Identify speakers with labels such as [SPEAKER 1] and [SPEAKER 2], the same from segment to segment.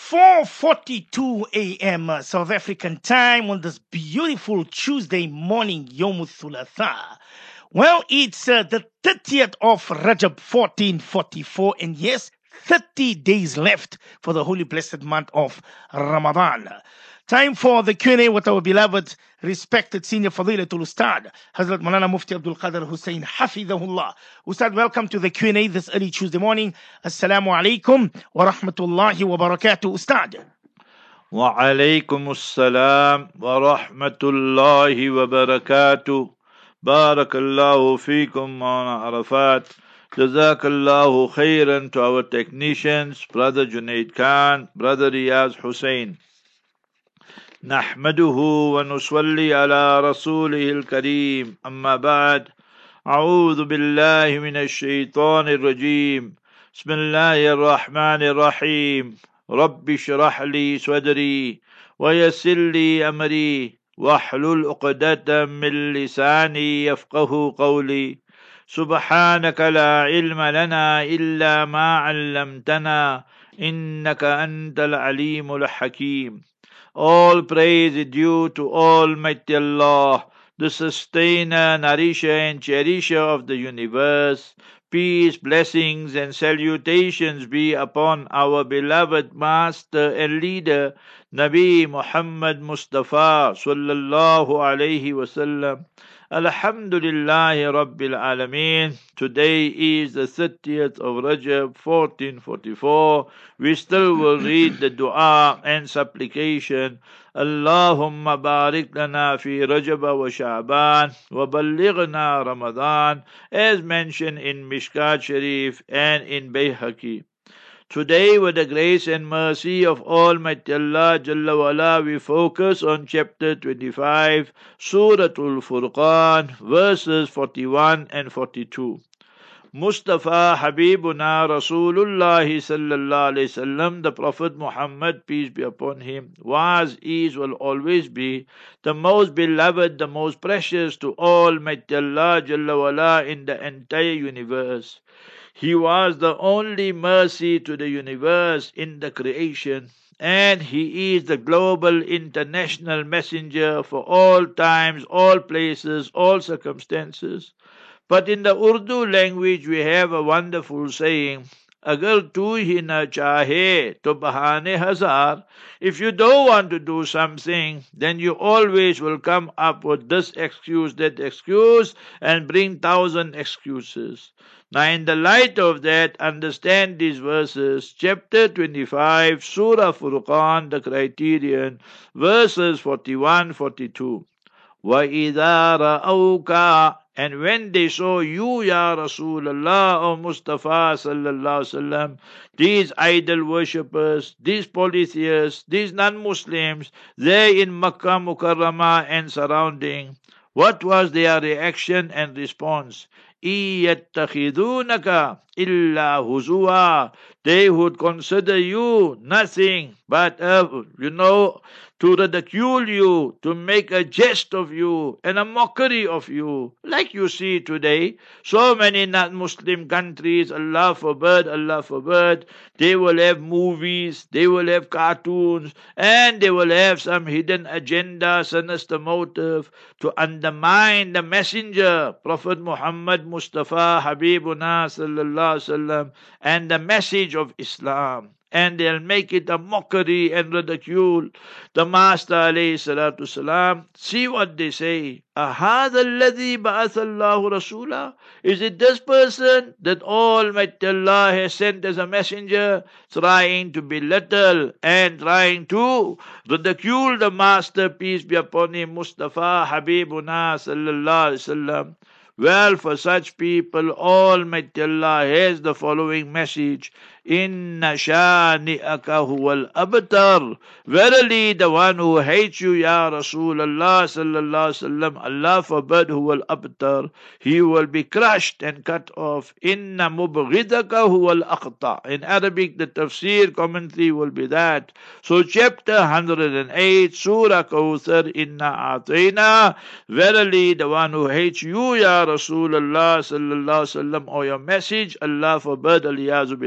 [SPEAKER 1] 4:42 a.m. South African time on this beautiful Tuesday morning, Yom Thulatha. Well, it's the 30th of Rajab 1444, and yes, 30 days left for the holy blessed month of Ramadan. Time for the Q&A with our beloved, respected senior Fadilatul Ustad, Hazrat Malana Mufti Abdul Qadir Hussein Hafidahullah. Ustad, welcome to the Q&A this early Tuesday morning. Assalamu alaikum wa rahmatullahi wa barakatuh, Ustad.
[SPEAKER 2] وعليكم السلام ورحمة الله وبركاته. بارك الله فيكم Maulana Arafat. Jazakallahu khairan to our technicians, Brother Junaid Khan, Brother Riyaz Hussein. نحمده ونصلي على رسوله الكريم أما بعد أعوذ بالله من الشيطان الرجيم بسم الله الرحمن الرحيم رب اشرح لي صدري ويسر لي أمري واحلل عقدة من لساني يفقه قولي سبحانك لا علم لنا إلا ما علمتنا إنك أنت العليم الحكيم. All praise is due to Almighty Allah, the sustainer, nourisher and cherisher of the universe. Peace, blessings and salutations be upon our beloved master and leader, Nabi Muhammad Mustafa sallallahu alayhi wasallam. Alhamdulillahi Rabbil Alameen. Today is the 30th of Rajab 1444. We still will read the dua and supplication. Allahumma barik lana fi Rajab wa Sha'ban wa ballighna Ramadan, as mentioned in Mishkat Sharif and in Bayhaqi. Today, with the grace and mercy of Almighty Allah Jalla wa'ala, we focus on chapter 25, Suratul Furqan, verses 41 and 42. Mustafa Habibuna Rasulullah sallallahu alayhi wasallam, the Prophet Muhammad, peace be upon him, was, is, will always be the most beloved, the most precious to Almighty Allah Jalla wa'ala in the entire universe. He was the only mercy to the universe in the creation, and he is the global international messenger for all times, all places, all circumstances. But in the Urdu language we have a wonderful saying, Agar tu hi na chahe to bahane hazar. If you don't want to do something, then you always will come up with this excuse, that excuse, and bring 1,000 excuses. Now, in the light of that, understand these verses. Chapter 25, Surah Furqan, the criterion, verses 41, 42. وَإِذَا رَأَوْكَ, and when they saw you, Ya Rasulullah, O Mustafa sallallahu alaihi wasallam, these idol worshippers, these polytheists, these non-Muslims, they in Makkah Mukarramah and surrounding, what was their reaction and response? إِيَّتَّخِذُونَكَ إِلَّا هُزُوًا. They would consider you nothing but, to ridicule you, to make a jest of you and a mockery of you. Like you see today, so many non-Muslim countries, Allah forbid, they will have movies, they will have cartoons, and they will have some hidden agenda, sinister motive to undermine the messenger, Prophet Muhammad Mustafa Habibuna sallallahu alaihi wasallam, and the message of Islam. And they'll make it a mockery and ridicule. The Master alayhi salatu salam, see what they say. Ahadha alladhi ba'athallahu rasula? Is it this person that Almighty Allah has sent as a messenger, trying to belittle and trying to ridicule the Master, peace be upon him, Mustafa Habibuna sallallahu alaihi wasallam? Well, for such people, Almighty Allah has the following message. Inna shani'aka huwal abtar. Verily, the one who hates you, Ya Rasulullah sallallahu alaihi wasallam, Allah forbid, huwal abtar, he will be crushed and cut off. Inna mubghidaka huwal aqta. In Arabic, the tafsir commentary will be that. So, chapter 108, Surah Kawthar, Inna atayna. Verily, the one who hates you, Ya Rasulullah sallallahu alaihi wasallam, or your message, Allah forbid, aliyazu billah,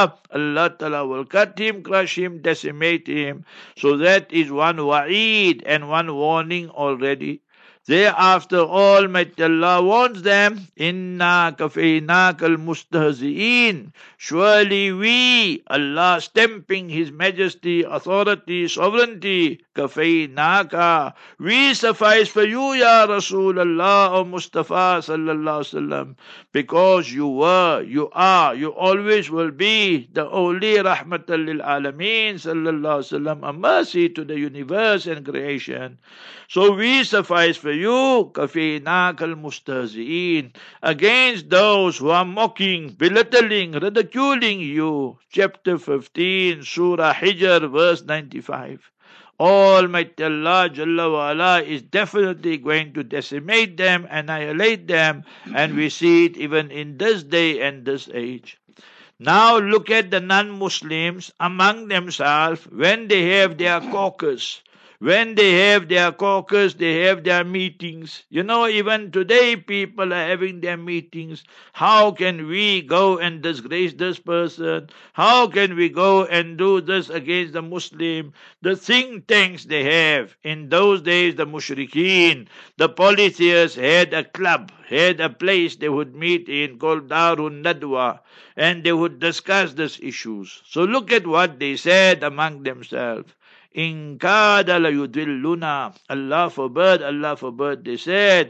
[SPEAKER 2] Azab, Allah Ta'ala will cut him, crush him, decimate him. So that is one wa'id and one warning already. Thereafter, Almighty Allah warns them, Inna kafaynaka al-mustahzi'een. Surely we, Allah stamping His majesty, authority, sovereignty, kafaynaka. We suffice for you, Ya Rasulullah, O Mustafa sallallahu alaihi wasallam, because you were, you are, you always will be the only rahmatan lil alameen sallallahu alaihi wasallam, a mercy to the universe and creation. So we suffice for you, kafinaka al-mustahzi'een, against those who are mocking, belittling, ridiculing you. Chapter 15, Surah Hijr, verse 95. Almighty Allah Jalla wa Ala is definitely going to decimate them, annihilate them, and we see it even in this day and this age. Now look at the non-Muslims among themselves when they have their caucus. When they have their caucus, they have their meetings. You know, even today people are having their meetings. How can we go and disgrace this person? How can we go and do this against the Muslim? The think tanks they have. In those days, the mushrikeen, the polytheists had a club, had a place they would meet in called Darun Nadwa, and they would discuss these issues. So look at what they said among themselves. In kada la yudilluna. Allah forbid, they said,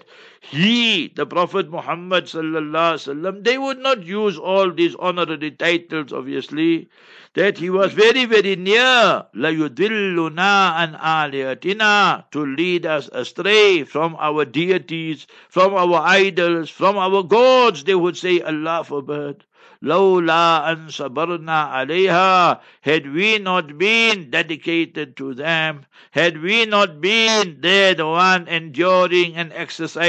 [SPEAKER 2] he, the Prophet Muhammad sallallahu alaihi wasallam, they would not use all these honorary titles, obviously, that he was very, very near, la yudilluna an aliyatina, to lead us astray from our deities, from our idols, from our gods, they would say, Allah forbid. Lawla an sabarna alayha, had we not been dedicated to them, had we not been there the one enduring and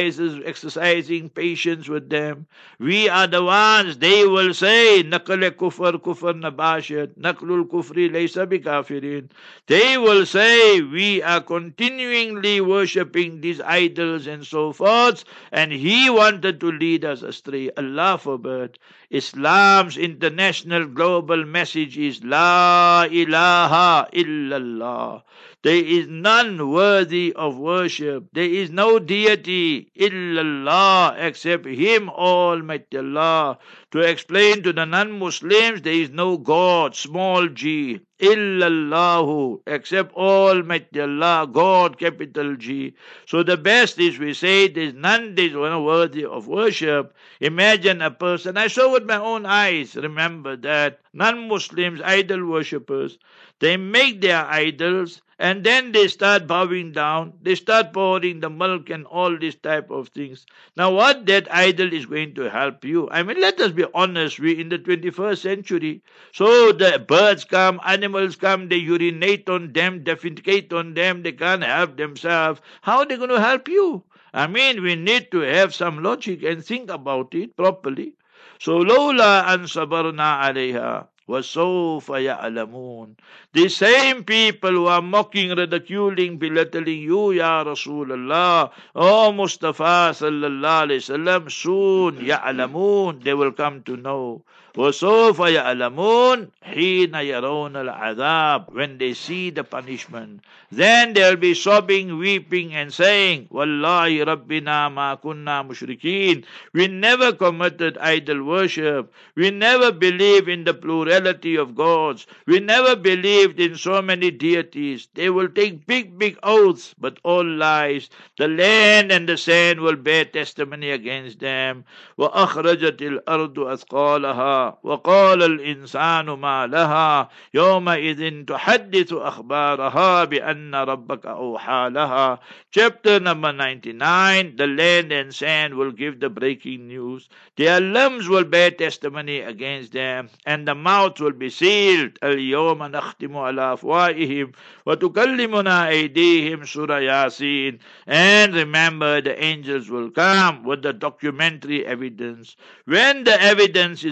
[SPEAKER 2] exercising patience with them, we are the ones, they will say, Naqal kufr nabashid, Naqlul kufri laysa bikafirin. They will say, we are continually worshipping these idols and so forth, and he wanted to lead us astray. Allah forbid. Islam's international global message is La ilaha illallah. There is none worthy of worship. There is no deity illallah except Him, Almighty Allah. To explain to the non-Muslims, there is no God, small g, illallahu, except Almighty Allah, God, capital G. So the best is we say there is none that is worthy of worship. Imagine a person, I saw with my own eyes, remember that non-Muslims, idol worshippers, they make their idols and then they start bowing down, they start pouring the milk and all these type of things. Now what that idol is going to help you? I mean, let us be honest, we in the 21st century, so the birds come, animals come, they urinate on them, defecate on them, they can't help themselves. How are they going to help you? I mean, we need to have some logic and think about it properly. So, lawla an sabarna alayha, وَسَوْفَ يَعْلَمُونَ. The same people who are mocking, ridiculing, belittling you, Ya Rasulullah, O Mustafa sallallahu alayhi wasallam, soon يَعْلَمُونَ, they will come to know. وَسَوْفَ يَعْلَمُونَ حِينَ يَرَوْنَ الْعَذَابِ, when they see the punishment. Then they'll be sobbing, weeping and saying, Wallahi Rabbina ma kunna mushrikeen. We never committed idol worship. We never believed in the plurality of gods. We never believed in so many deities. They will take big, big oaths, but all lies. The land and the sand will bear testimony against them. وَأَخْرَجَتِ الْأَرْضُ أَثْقَالَهَا وَقَالَ الْإِنسَانُ مَا لَهَا يَوْمَئِذٍ تُحَدِّثُ أَخْبَارَهَا بِأَنَّ رَبَّكَ أَوْحَى لَهَا. Chapter number 99, the land and sand will give the breaking news. Their limbs will bear testimony against them, and the mouth will be sealed. الْيَوْمَ نَخْتِمُ عَلَى أَفْوَاهِهِمْ وَتُكَلِّمُنَا أَيْدِيهِمْ Surah Yasin. And remember, the angels will come with the documentary evidence. When the evidence is over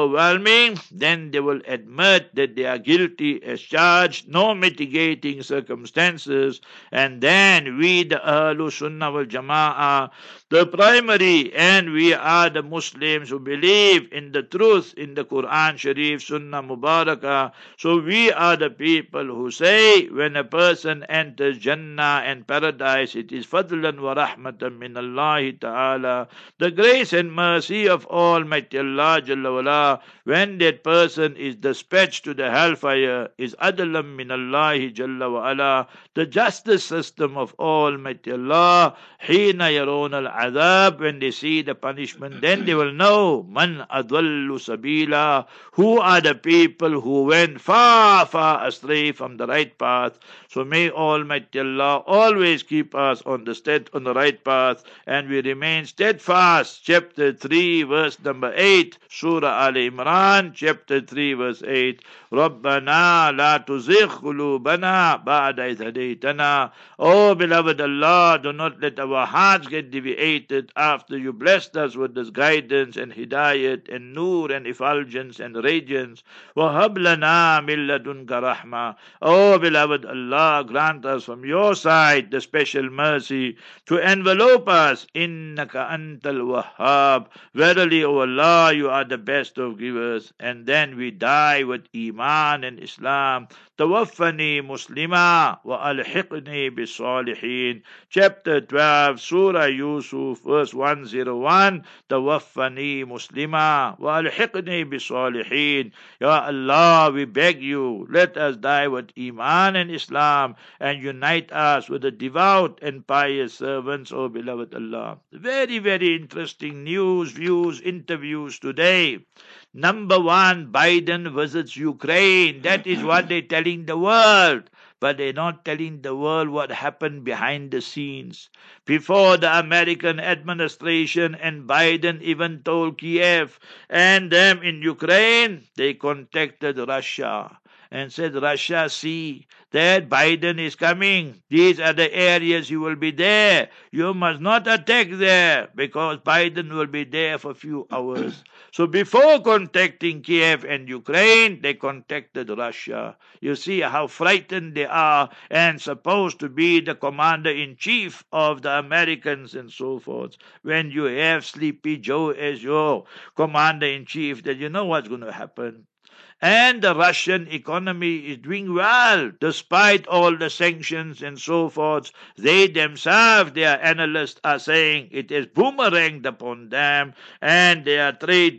[SPEAKER 2] overwhelming, then they will admit that they are guilty as charged, no mitigating circumstances, and then we, the Ahlul Sunnah wal Jama'ah, the primary, and we are the Muslims who believe in the truth in the Quran Sharif, Sunnah Mubarakah. So we are the people who say when a person enters Jannah and paradise, it is fadlan wa rahmatan min Allah Ta'ala, the grace and mercy of Almighty Allah Jalla wala. When that person is dispatched to the hellfire, is adlam min Allah Jalla wala, the justice system of Almighty Allah. Hina yaron al-adab, when they see the punishment, then they will know man adallu sabila, who are the people who went far, far astray from the right path. So may Almighty Allah always keep us on the right path, and we remain steadfast. Chapter 3, verse number 8, Surah Al Imran, chapter 3, verse 8. رَبَّنَا لَا تُزِغْ قُلُوبَنَا بَعْدَ إِذْ هَدَيْتَنَا. Oh beloved Allah, do not let our hearts get deviated after you blessed us with this guidance and hidayat and nur and effulgence and radiance. وَهَبْ لَنَا مِن لَدُنْكَ رَحْمَةً. Oh beloved Allah, grant us from your side the special mercy to envelope us. إِنَّكَ أَنْتَ الْوَهَّابِ. Verily, O Allah, you are the best of givers. And then we die with Iman and Islam. Tawaffani Muslima wa alhiqni bis-salihin. Chapter 12, Surah Yusuf, verse 101. Tawaffani Muslima wa alhiqni bis-salihin. Ya Allah, we beg you, let us die with Iman and Islam and unite us with the devout and pious servants, O beloved Allah. Very, very interesting news, views, interviews today. Number one, Biden visits Ukraine. That is what they're telling the world. But they're not telling the world what happened behind the scenes. Before the American administration and Biden even told Kiev and them in Ukraine, they contacted Russia and said, Russia, see that Biden is coming. These are the areas you will be there. You must not attack there because Biden will be there for a few hours. So before contacting Kiev and Ukraine, they contacted Russia. You see how frightened they are and supposed to be the commander-in-chief of the Americans and so forth. When you have Sleepy Joe as your commander-in-chief, then you know what's going to happen. And the Russian economy is doing well despite all the sanctions and so forth. They themselves, their analysts are saying it is boomeranged upon them, and their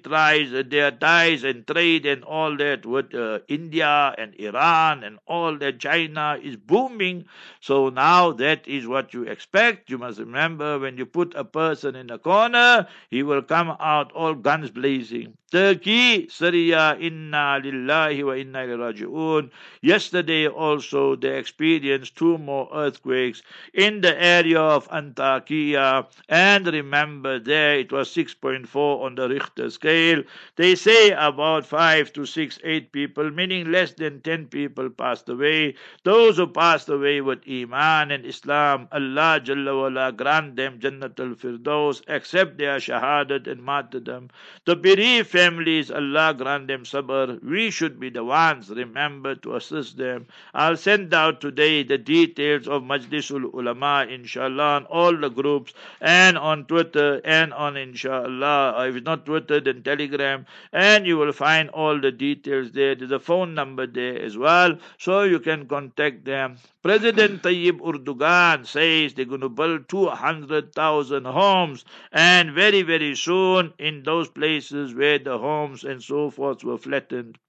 [SPEAKER 2] their ties and trade and all that with India and Iran and all that, China is booming. So now that is what you expect. You must remember, when you put a person in a corner, he will come out all guns blazing. Turkey, Syria, inna lillahi wa inna ilayhi raji'un. Yesterday also they experienced 2 more earthquakes in the area of Antakya, and remember there it was 6.4 on the Richter scale. They say about 5 to 6, 8 people, meaning less than 10 people passed away. Those who passed away with Iman and Islam, Allah Jalla wala grant them Jannatul Firdaus, accept their shahadat and martyrdom. The bereaved families, Allah grant them sabr. We should be the ones, remember, to assist them. I'll send out today the details of Majlisul Ulama, inshallah, on all the groups, and on Twitter, and on, inshallah, if it's not Twitter, then Telegram, and you will find all the details there. There's a phone number there as well, so you can contact them. President Tayyip Erdogan says they're going to build 200,000 homes, and very, very soon in those places where the homes and so forth were flattened.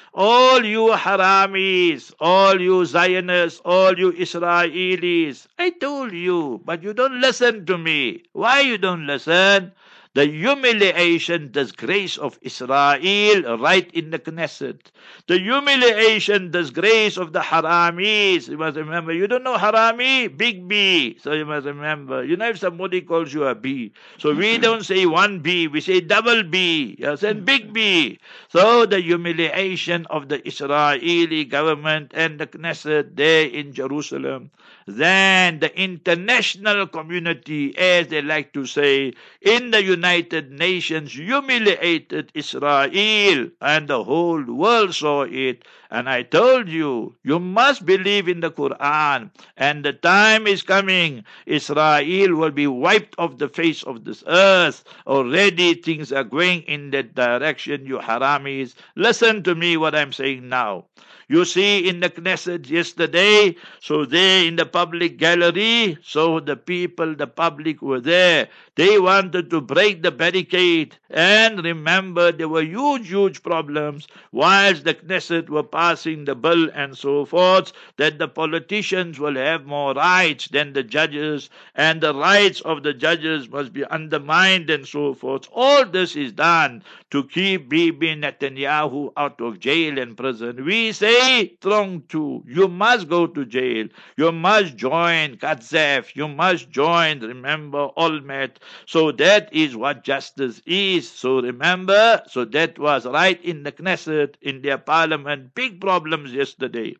[SPEAKER 2] All you Haramis, all you Zionists, all you Israelis, I told you, but you don't listen to me. Why you don't listen? The humiliation, disgrace of Israel right in the Knesset. The humiliation, disgrace of the Haramis. You must remember, you don't know Harami? Big B. So you must remember. You know if somebody calls you a B. So we don't say 1B, we say double B. Yes, and big B. So the humiliation of the Israeli government and the Knesset there in Jerusalem. Then the international community, as they like to say, in the United United Nations humiliated Israel, and the whole world saw it. And I told you, you must believe in the Quran, and the time is coming. Israel will be wiped off the face of this earth. Already things are going in that direction, you haramis. Listen to me what I'm saying now. You see in the Knesset yesterday, so there in the public gallery, so the people, the public were there. They wanted to break the barricade. And remember, there were huge problems whilst the Knesset were passing the bill and so forth, that the politicians will have more rights than the judges, and the rights of the judges must be undermined and so forth. All this is done to keep Bibi Netanyahu out of jail and prison. We say, Trong Tu, you must go to jail. You must join Katzef. You must join, remember, Olmert. So that is what justice is. So remember, so that was right in the Knesset, in their parliament. Big problems yesterday.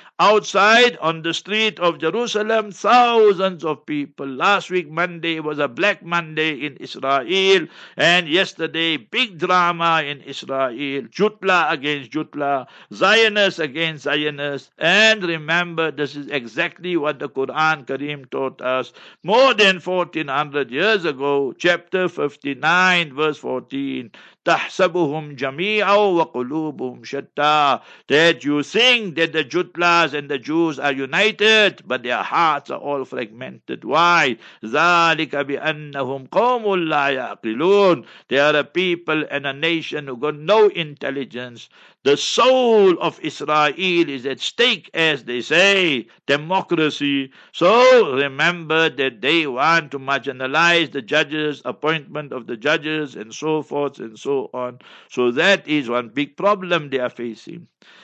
[SPEAKER 2] Outside on the street of Jerusalem, thousands of people. Last week, Monday, was a Black Monday in Israel. And yesterday, big drama in Israel. Jutla against Jutla. Zionists against Zionists. And remember, this is exactly what the Quran Kareem taught us more than 1400 years ago. Chapter 59, verse 14. تحسبهم جميعا وقلوبهم شتى, that you think that the Jutlas and the Jews are united, but their hearts are all fragmented. Why? ذلك بأنهم قوم لا يعقلون. They are a people and a nation who got no intelligence. The soul of Israel is at stake, as they say, democracy. So remember that they want to marginalize the judges, appointment of the judges, and so forth and so on. So that is one big problem they are facing.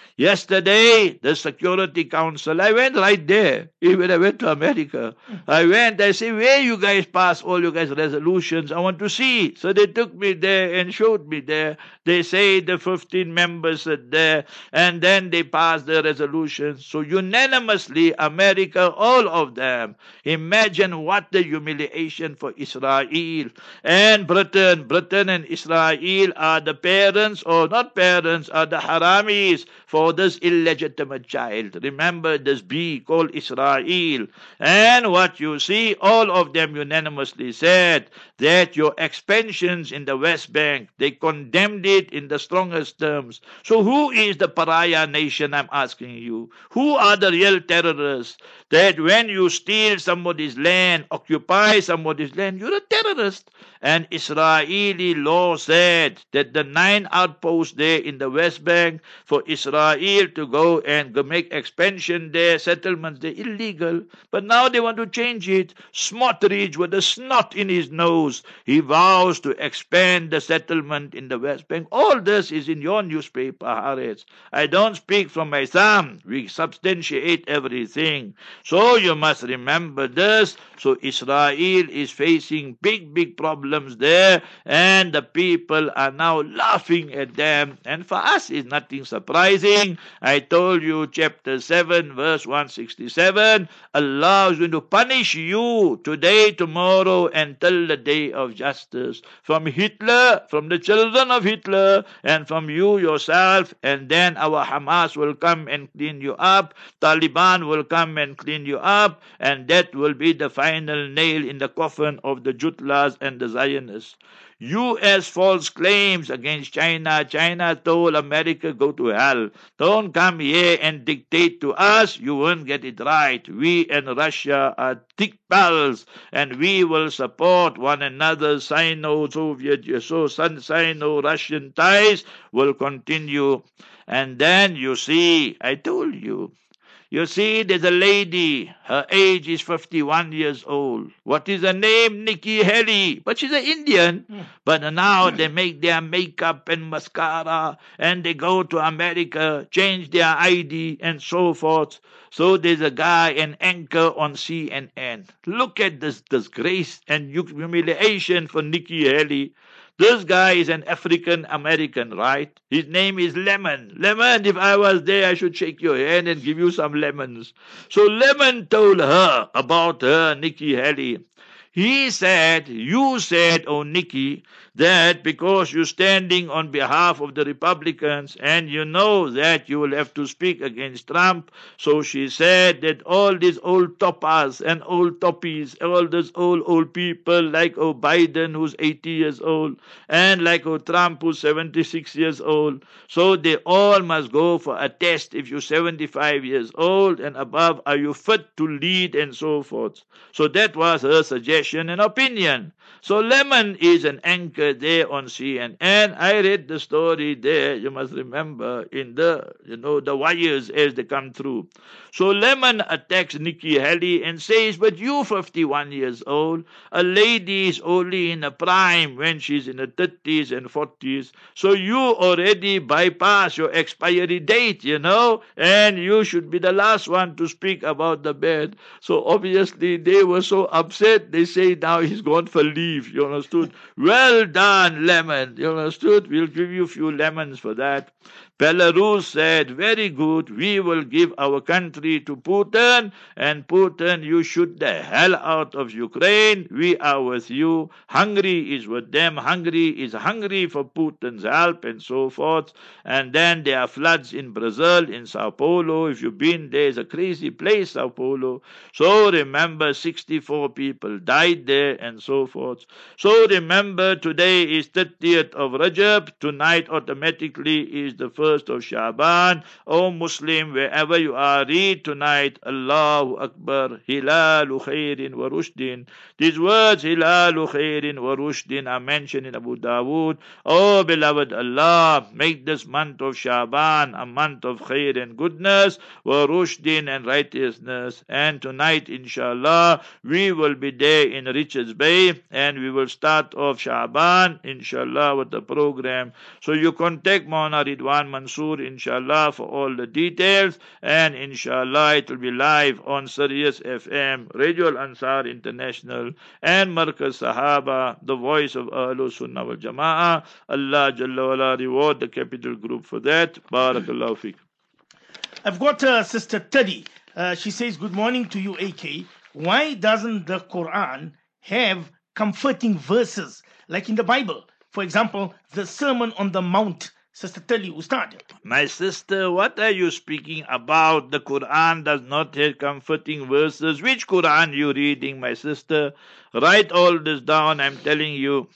[SPEAKER 2] Yesterday, the Security Council, I went right there. Even I went to America. I said, where you guys pass all you guys resolutions? I want to see. So they took me there and showed me there. They say the 15 members are there, and then they passed the resolutions. So unanimously, America, all of them. Imagine what the humiliation for Israel and Britain. Britain and Israel are the parents, or not parents, are the haramis for this illegitimate child. Remember this bee called Israel. And what you see, all of them unanimously said that your expansions in the West Bank, they condemned it in the strongest terms. So who is the pariah nation, I'm asking you? Who are the real terrorists? That when you steal somebody's land, occupy somebody's land, you're a terrorist. And Israeli law said that the 9 outposts there in the West Bank, for Israel to go and make expansion there, settlements, they're illegal. But now they want to change it. Smotrich, with a snot in his nose, he vows to expand the settlement in the West Bank. All this is in your newspaper, Haaretz. I don't speak from my thumb. We substantiate everything. So you must remember this. So Israel is facing big problems there, and the people are now laughing at them. And for us, it's nothing surprising. I told you, chapter 7, verse 167, Allah is going to punish you today, tomorrow, until the day of justice. From Hitler, from the children of Hitler, and from you yourself, and then our Hamas will come and clean you up. Taliban will come and clean you up, and that will be the final nail in the coffin of the Jutlas and the Zionists. U.S. false claims against China. China told America, go to hell. Don't come here and dictate to us. You won't get it right. We and Russia are thick pals, and we will support one another. Sino-Soviet, Sino-Russian ties will continue. And then you see, I told you, you see, there's a lady, her age is 51 years old. What is her name? Nikki Haley. But she's an Indian. But now they make their makeup and mascara, and they go to America, change their ID and so forth. So there's a guy, an anchor on CNN. Look at this disgrace and humiliation for Nikki Haley. This guy is an African American, right? His name is Lemon. Lemon, if I was there, I should shake your hand and give you some lemons. So Lemon told her about her, Nikki Haley. He said, you said, oh Nikki, that because you're standing on behalf of the Republicans and you know that you will have to speak against Trump. So she said that all these old toppers and old toppies, all those old people like oh Biden who's 80 years old and like oh Trump who's 76 years old, so they all must go for a test. If you're 75 years old and above, are you fit to lead and so forth. So that was her suggestion and opinion. So Lemon is an anchor there on CNN. I read the story there, you must remember, in the wires as they come through. So Lemon attacks Nikki Haley and says, but you 51 years old, a lady is only in a prime when she's in her 30s and 40s. So you already bypass your expiry date, and you should be the last one to speak about the bed. So obviously they were so upset, they say now he's gone for leave, you understood? Well done, Lemon, you understood? We'll give you a few lemons for that. Belarus said, very good, we will give our country to Putin, and Putin, you shoot the hell out of Ukraine. We are with you. Hungary is with them. Hungary is hungry for Putin's help and so forth. And then there are floods in Brazil, in Sao Paulo. If you've been there, it's a crazy place, Sao Paulo. So remember, 64 people died there and so forth. So remember, today is 30th of Rajab. Tonight automatically is the 1st of Shaban. O Muslim, wherever you are, read tonight, Allahu Akbar, Hilalu Khairin wa Rushdin. These words, Hilalu Khairin wa Rushdin, are mentioned in Abu Dawood. Oh beloved Allah, make this month of Shaban a month of khair and goodness, wa Rushdin and righteousness. And tonight, inshallah, we will be there in Richards Bay and we will start off Shaban, inshallah, with the program. So you contact Maulana Ridwan Mansoor, inshallah, for all the details, and inshallah it will be live on Sirius FM, Radio Al Ansar International, and Markaz Sahaba, the voice of Ahlul Sunnah wal Jama'ah. Allah Jalla wala reward the Capital Group for that. Barakallahu fiqh.
[SPEAKER 1] I've got Sister Teddy. She says, good morning to you, AK. Why doesn't the Quran have comforting verses like in the Bible? For example, the Sermon on the Mount. Sister Teddy, Ustad.
[SPEAKER 2] My sister, what are you speaking about? The Quran does not have comforting verses. Which Quran you reading, my sister? Write all this down, I'm telling you.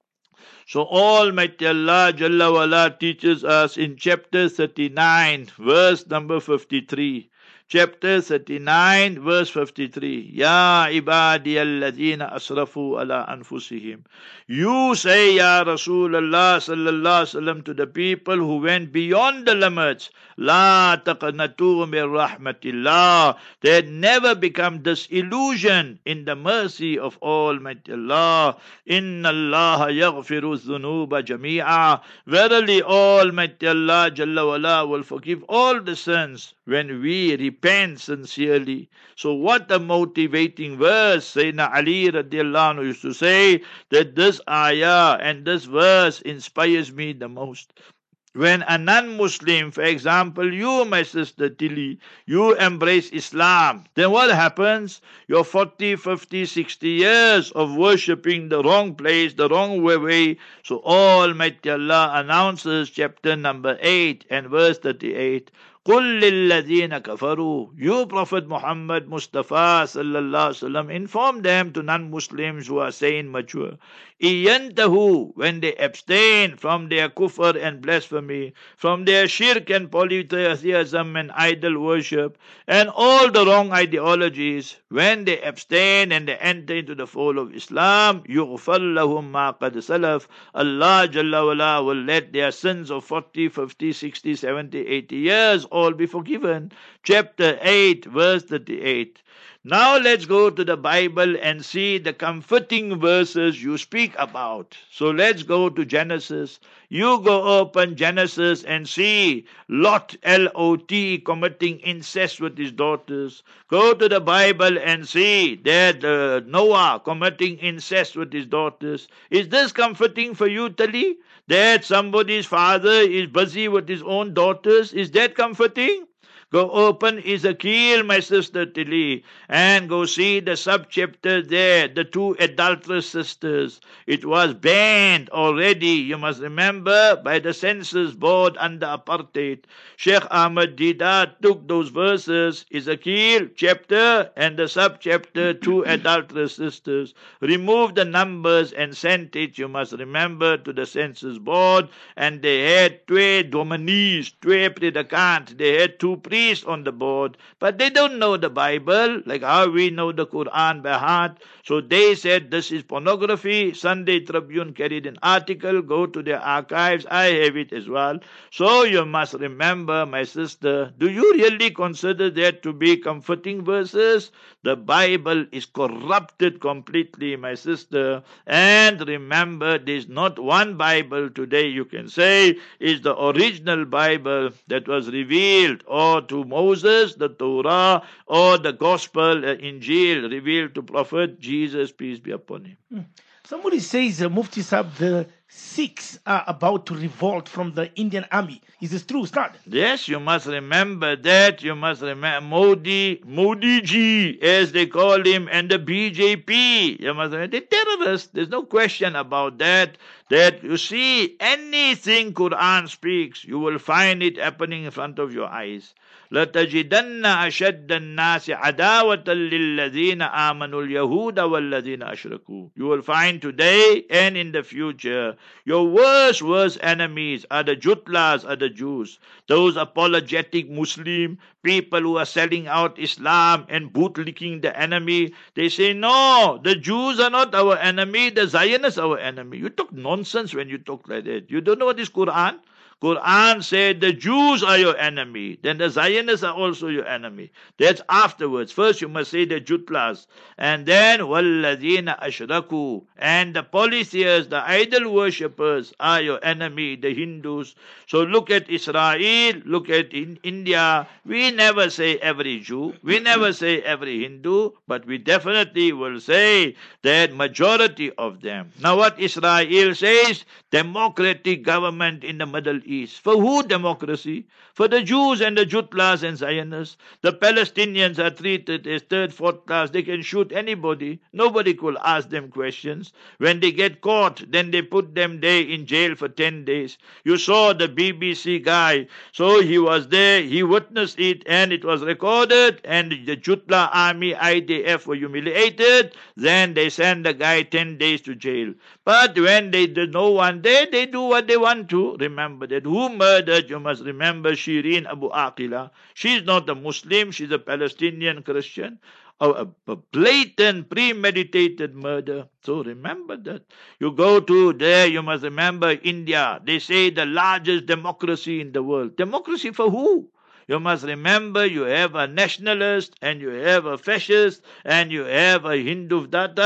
[SPEAKER 2] So Almighty Allah Jalla wala teaches us in chapter 39, verse number 53. Chapter 39, verse 53. Ya ibadiyalladhina asrafu ala anfusihim. You say, Ya Rasulullah sallallahu alaihi wasallam, to the people who went beyond the limits, La taqnatu min rahmatillah. They had never become disillusioned in the mercy of Almighty Allah. Inna Allah yaghfiru dhunuba jami'a. Verily Almighty Allah Jalla wala will forgive all the sins when we repent sincerely. So what a motivating verse. Sayyidina Ali radiallahu anhu used to say that this ayah and this verse inspires me the most. When a non-Muslim, for example, you, my sister Tilly, you embrace Islam, then what happens? Your 40, 50, 60 years of worshipping the wrong place, the wrong way. So Almighty Allah announces chapter number 8 and verse 38. قُلْ لِلَّذِينَ كَفَرُوا. You, Prophet Muhammad Mustafa sallallahu alaihi wasallam, inform them to non-Muslims who are sane, mature. إِيَنْتَهُ, when they abstain from their kufr and blasphemy, from their shirk and polytheism and idol worship, and all the wrong ideologies, when they abstain and they enter into the fold of Islam, يُغْفَرْ لَهُمْ مَا قَدْ سَلَفْ. Allah Jalla wala will let their sins of 40, 50, 60, 70, 80 years all be forgiven. Chapter 8, verse 38. Now let's go to the Bible and see the comforting verses you speak about. So let's go to Genesis. You go open Genesis and see Lot, L-O-T, committing incest with his daughters. Go to the Bible and see that Noah committing incest with his daughters. Is this comforting for you, Tali? That somebody's father is busy with his own daughters? Is that comforting? Go open Ezekiel, my sister Tilly, and go see the subchapter there, the two adulterous sisters. It was banned already, you must remember, by the census board under apartheid. Sheikh Ahmad Didat took those verses, Ezekiel chapter and the subchapter, two adulterous sisters, removed the numbers and sent it, you must remember, to the census board, and they had two dominees, two predicants. They had two priests on the board, but they don't know the Bible like how we know the Quran by heart. So they said this is pornography. Sunday Tribune carried an article. Go to their archives. I have it as well. So you must remember, my sister, do you really consider that to be comforting verses? The Bible is corrupted completely, my sister. And remember, there's not one Bible today you can say is the original Bible that was revealed or to Moses, the Torah, or the Gospel, Injil, revealed to Prophet Jesus, peace be upon him.
[SPEAKER 1] Somebody says, Mufti Sahib, the Sikhs are about to revolt from the Indian army. Is this true, Ustad?
[SPEAKER 2] Yes, you must remember that. You must remember Modi ji, as they call him, and the BJP. You must remember, they're terrorists. There's no question about that. That you see, anything Quran speaks, you will find it happening in front of your eyes. لَتَجِدَنَّ أَشَدَّ النَّاسِ عَدَاوَةً لِلَّذِينَ آمَنُوا الْيَهُودَ وَالَّذِينَ أَشْرَكُوا. You will find today and in the future, your worst enemies are the Jutlas, are the Jews. Those apologetic Muslim people who are selling out Islam and bootlicking the enemy. They say, no, the Jews are not our enemy, the Zionists are our enemy. You talk nonsense when you talk like that. You don't know what is Quran? Quran said the Jews are your enemy, then the Zionists are also your enemy. That's afterwards. First you must say the Jutlas, and then وَالَّذِينَ أَشْرَكُوا, and the polytheists, the idol worshippers are your enemy, the Hindus. So look at Israel, look at India. We never say every Jew, we never say every Hindu, but we definitely will say that majority of them. Now what Israel says, democratic government in the Middle East. For who democracy? For the Jews and the Jutlas and Zionists. The Palestinians are treated as third, fourth class. They can shoot anybody. Nobody could ask them questions. When they get caught, then they put them there in jail for 10 days. You saw the BBC guy. So he was there, he witnessed it, and it was recorded, and the Jutla army, IDF, were humiliated. Then they send the guy 10 days to jail. But when there's no one there, they do what they want to. Remember that. Who murdered? You must remember Shireen Abu Aqila. She's not a Muslim, she's a Palestinian Christian. A blatant, premeditated murder. So remember that. You go to there, you must remember India. They say the largest democracy in the world. Democracy for who? You must remember you have a nationalist and you have a fascist and you have a Hindu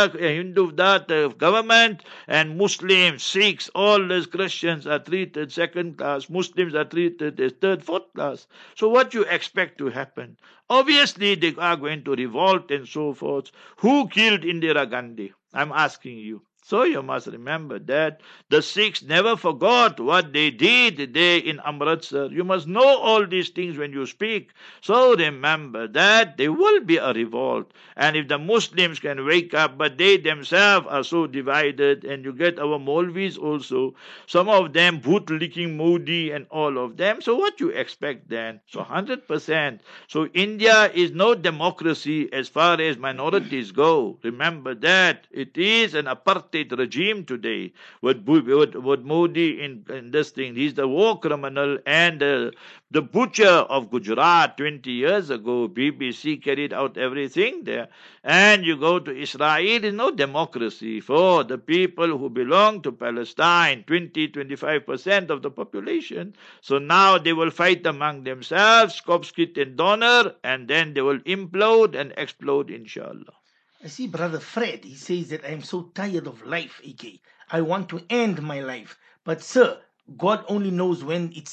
[SPEAKER 2] government, and Muslims, Sikhs, all these Christians are treated second class. Muslims are treated as third, fourth class. So what you expect to happen? Obviously they are going to revolt and so forth. Who killed Indira Gandhi? I'm asking you. So you must remember that the Sikhs never forgot what they did there in Amritsar. You must know all these things when you speak. So remember that there will be a revolt. And if the Muslims can wake up, but they themselves are so divided, and you get our Maulvis also, some of them bootlicking Modi and all of them. So what you expect then? So 100%. So India is no democracy as far as minorities go. Remember that. It is an apartheid regime today. With Modi in this thing, he's the war criminal and the butcher of Gujarat 20 years ago. BBC carried out everything there. And you go to Israel, there's no democracy for the people who belong to Palestine, 20-25% of the population. So now they will fight among themselves, Skopskit and Donner, and then they will implode and explode, inshallah.
[SPEAKER 1] I see Brother Fred, he says that I am so tired of life, AK. I want to end my life. But sir, God only knows when it's time.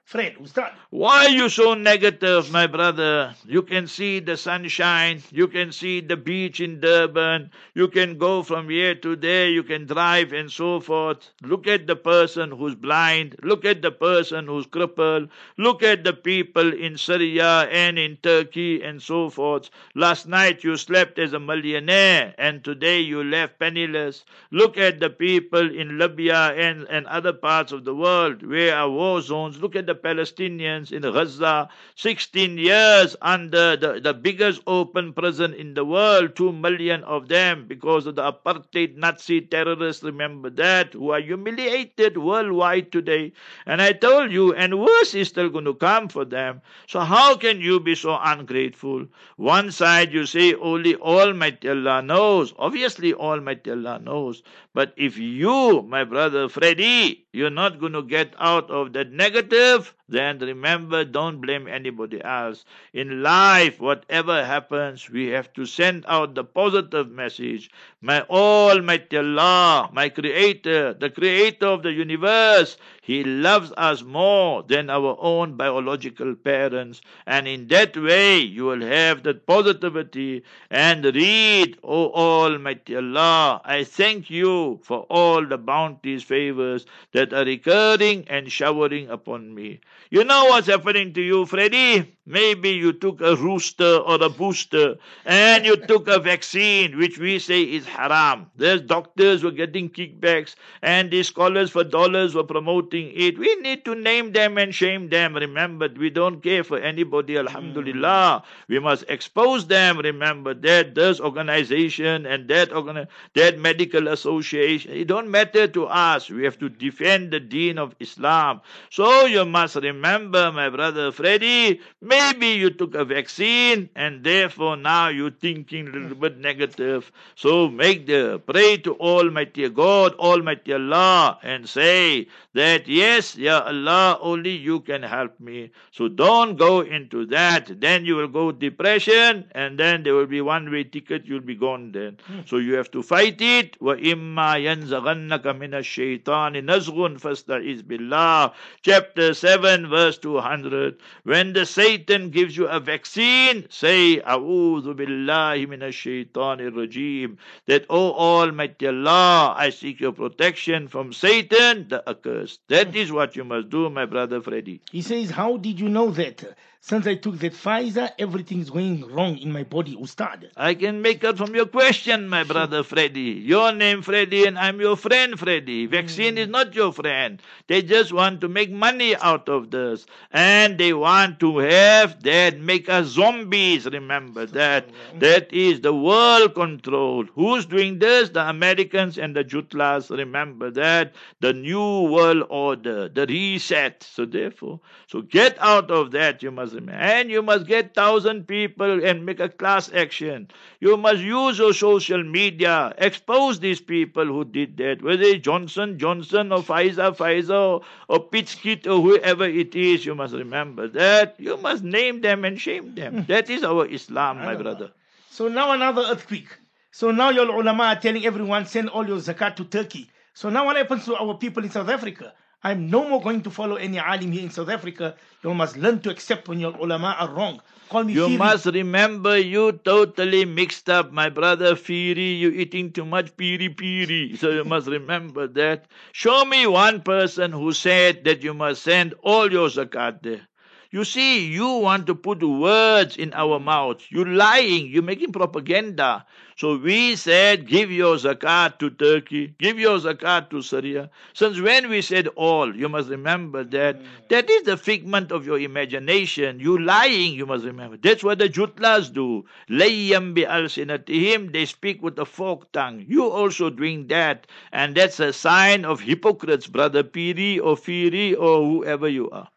[SPEAKER 1] Fred, Ustad.
[SPEAKER 2] Why are you so negative, my brother? You can see the sunshine. You can see the beach in Durban. You can go from here to there. You can drive and so forth. Look at the person who's blind. Look at the person who's crippled. Look at the people in Syria and in Turkey and so forth. Last night you slept as a millionaire and today you left penniless. Look at the people in Libya and other parts of the world where are war zones. Look at the Palestinians in Gaza, 16 years under the biggest open prison in the world, 2 million of them because of the apartheid Nazi terrorists, remember that, who are humiliated worldwide today. And I told you, and worse is still going to come for them. So how can you be so ungrateful? One side you say only Almighty Allah knows. Obviously Almighty Allah knows. But if you, my brother Freddy, you're not going to get out of that negative, then remember, don't blame anybody else. In life, whatever happens, we have to send out the positive message. My Almighty Allah, my Creator, the Creator of the universe, He loves us more than our own biological parents. And in that way, you will have that positivity and read, O Almighty Allah, I thank you for all the bounties, favors that are recurring and showering upon me. You know what's happening to you, Freddy? Maybe you took a rooster or a booster and you took a vaccine, which we say is haram. There's doctors who are getting kickbacks and these scholars for dollars were promoting it. We need to name them and shame them. Remember, we don't care for anybody, alhamdulillah. We must expose them. Remember that this organization and that medical association, it don't matter to us. We have to defend the deen of Islam. So you must remember, my brother Freddy, maybe you took a vaccine and therefore now you're thinking a little bit negative. So pray to Almighty God, Almighty Allah, and say that yes, Ya Allah, only you can help me. So don't go into that. Then you will go depression and then there will be one-way ticket, you'll be gone then. So you have to fight it. وَإِمَّا يَنْزَغَنَّكَ مِنَ الشَّيْطَانِ نَزْغٌ فَاسْتَعِذْ بِاللَّهِ. Chapter 7 verse 200. When the Satan gives you a vaccine, say, A'udhu billahi minash shaitanir rajim. That, O Almighty Allah, I seek your protection from Satan, the accursed. That is what you must do, my brother Freddy.
[SPEAKER 1] He says, how did you know that? Since I took that Pfizer, everything's going wrong in my body, Ustad.
[SPEAKER 2] I can make out from your question, my brother Freddy. Your name Freddy and I'm your friend Freddy. Vaccine is not your friend. They just want to make money out of this. And they want to have that, make us zombies. Remember that. That is the world control. Who's doing this? The Americans and the Jutlas. Remember that. The new world order. The reset. So therefore, get out of that, you must. And you must get 1,000 people and make a class action. You must use your social media. Expose these people who did that. Whether it's Johnson or Pfizer or Pitskit or whoever it is, you must remember that. You must name them and shame them. That is our Islam, my brother.
[SPEAKER 1] So now another earthquake. So now your ulama are telling everyone, send all your zakat to Turkey. So now what happens to our people in South Africa? I'm no more going to follow any alim here in South Africa. You must learn to accept when your ulama are wrong. Call me
[SPEAKER 2] You
[SPEAKER 1] Firi.
[SPEAKER 2] must remember, you totally mixed up, my brother Firi. You eating too much piri. So you must remember that. Show me one person who said that you must send all your zakat there. You see, you want to put words in our mouths. You're lying. You're making propaganda. So we said, give your zakat to Turkey. Give your zakat to Syria. Since when we said all, you must remember that. That is the figment of your imagination. You're lying, you must remember. That's what the Jutlas do. Layyam bi alsinatihim. They speak with a forked tongue. You also doing that. And that's a sign of hypocrites, brother Piri or Firi or whoever you are.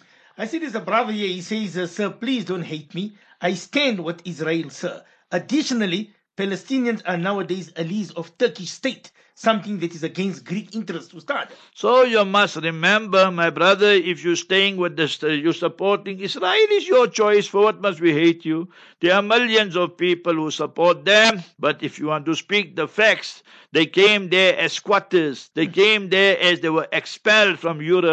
[SPEAKER 1] I see there's a brother here. He says, sir, please don't hate me. I stand with Israel, sir. Additionally, Palestinians are nowadays allies of Turkish state, something that is against Greek interests to start.
[SPEAKER 2] So you must remember, my brother, if you're staying with you're supporting Israel, is your choice. For what must we hate you? There are millions of people who support them, but if you want to speak the facts, they came there as squatters. They came there as they were expelled from Europe.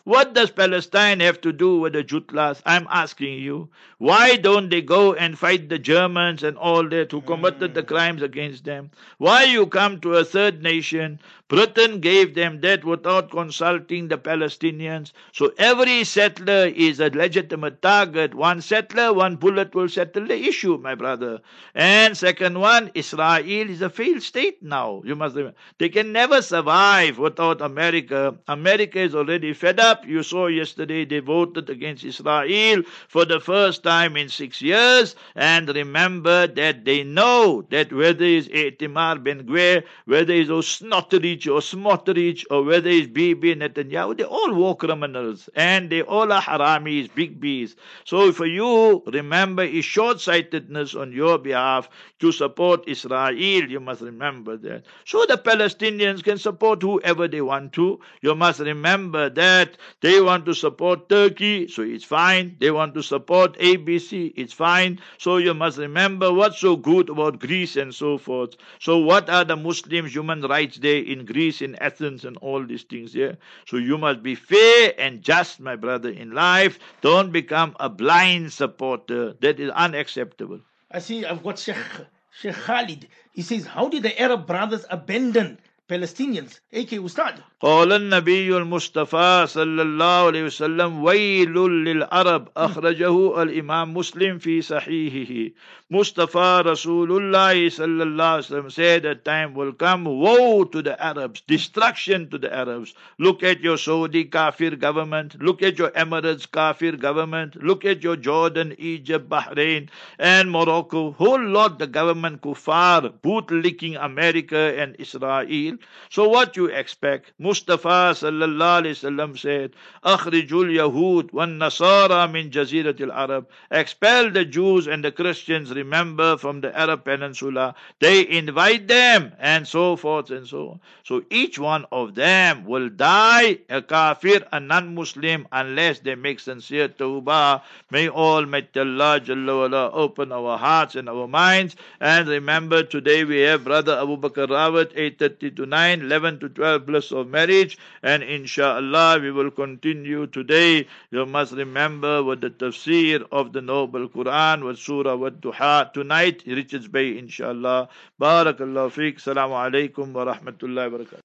[SPEAKER 2] What does Palestine have to do with the Jutlas? I'm asking you. Why don't they go and fight the Germans and all that who committed the crimes against them? Why you come to a third nation? Britain gave them that without consulting the Palestinians. So every settler is a legitimate target. One settler, one bullet will settle the issue, my brother. And second one, Israel is a failed state now. You must remember. They can never survive without America. America is already fed up. You saw yesterday they voted against Israel for the first time in 6 years. And remember that they know that whether it's Itamar Ben-Gvir, whether it's Snotrich or Smotrich, or whether it's Bibi Netanyahu, they all war criminals. And they all are haramis, big B's. So for you, remember, it's short-sightedness on your behalf to support Israel. You must remember that. So the Palestinians can support whoever they want to. You must remember that they want to support Turkey, so it's fine. They want to support ABC, it's fine. So you must remember what's so good about Greece and so forth. So what are the Muslims' human rights there in Greece, in Athens, and all these things here? So you must be fair and just, my brother, in life. Don't become a blind supporter. That is unacceptable.
[SPEAKER 1] I see I've got Sheikh Khalid. He says, how did the Arab brothers abandon Palestinians? AK Ustad.
[SPEAKER 2] قال النبي المصطفى صلى الله عليه وسلم ويل للعرب أخرجه الإمام مسلم في صحيحه. Mustafa Rasulullah sallallahu alaihi wasallam said that time will come, woe to the Arabs, destruction to the Arabs. Look at your Saudi Kafir government, look at your Emirates Kafir government, look at your Jordan, Egypt, Bahrain and Morocco, whole lot the government kuffar, bootlicking America and Israel. So what you expect? Mustafa sallallahu alaihi wasallam said, Akhrijul Yahud wan Nasara min Jaziratil Arab, expel the Jews and the Christians, remember, from the Arab Peninsula. They invite them and so forth and so on. So each one of them will die a kafir, a non-Muslim, unless they make sincere tawbah. May Almighty Allah Jalla wala open our hearts and our minds. And remember, today we have Brother Abu Bakr Rawat, 8:30 to 9, 11 to 12 bliss of marriage. And inshallah we will continue today. You must remember with the tafsir of the Noble Quran, with Surah Wad-Duha tonight, Richards Bay, inshallah. Barakallahu feek. Assalamu alaikum wa rahmatullahi wa barakatuh.